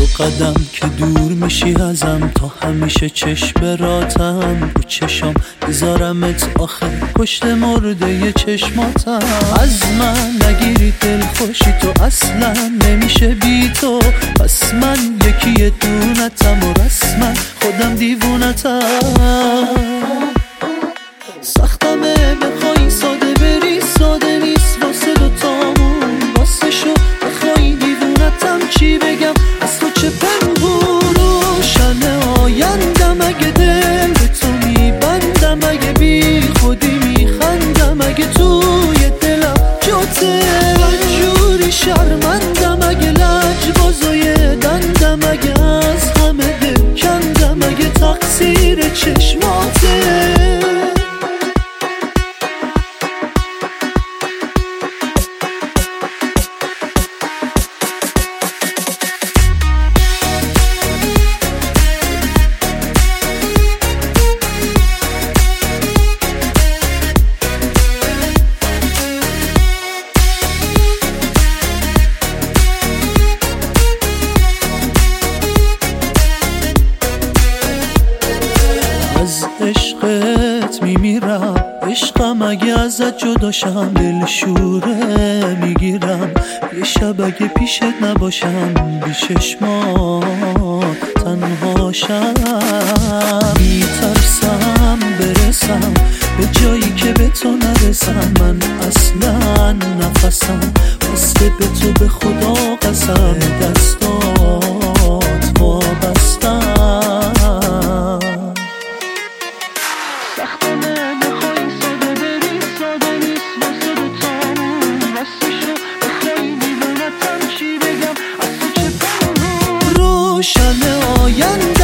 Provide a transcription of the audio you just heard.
قدم که دور میشی ازم، تا همیشه چشم براتم رو چشم بذارمت آخر پشت مرده چشماتم. از من نگیری دل خوشی تو اصلا نمیشه بی تو، پس من یکی دونتم و رسما خودم دیوونتم. سختمه بخوای ساده بری ساده نیست واسه دوتامون، واسه شو بخوای دیوونتم چی بگم از تو چه پنهون. روشن آیندم اگه دل به تو میبندم، اگه بی خودی میخندم اگه توی دلم جاته. جوری شرمندم اگه لجبازای دندم، اگه از همه دل کندم اگه تقصیر چشماته. از عشقت میمیرم، عشقم اگه ازت جداشم دل شوره میگیرم. یه شب اگه پیشت نباشم بی چشمات تنهاشم. میترسم برسم به جایی که به تو نرسم، من اصلا نفسم بسته به تو به خدا قسم، دستات وابستم. سختمه بخوای ساده بری ساده نیست واسه دوتامون، واسه شو بخوای دیوونتم چی بگم از تو چه پنهون. روشن آینده